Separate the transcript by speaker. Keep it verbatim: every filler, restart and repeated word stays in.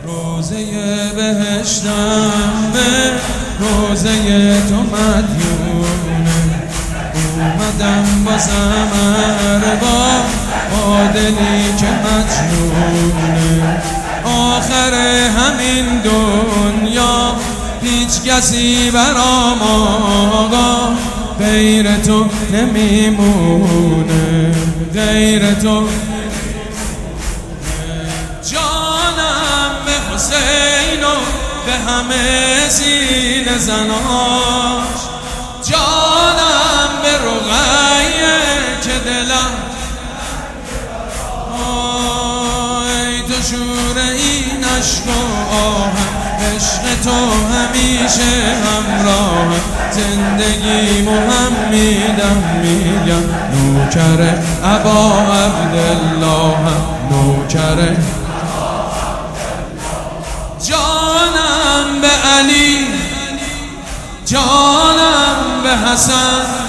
Speaker 1: روزه بهشتم به روزه تو مدیونه، اومدم بازم ارباب با دلی که مجنونه. آخر همین دنیا هیچ کسی برام آقا غیر تو نمیمونه، غیر تو. جانم به حسین و به همه سینه زناش، جانم به رقیه که دلم ای تو شور این عشق و آهم، عشق تو همیشه همراهم، زندگیمو هم میدم میگم نوکر ابا عبداللهم، نوکر. جانم به علی، جانم به حسن،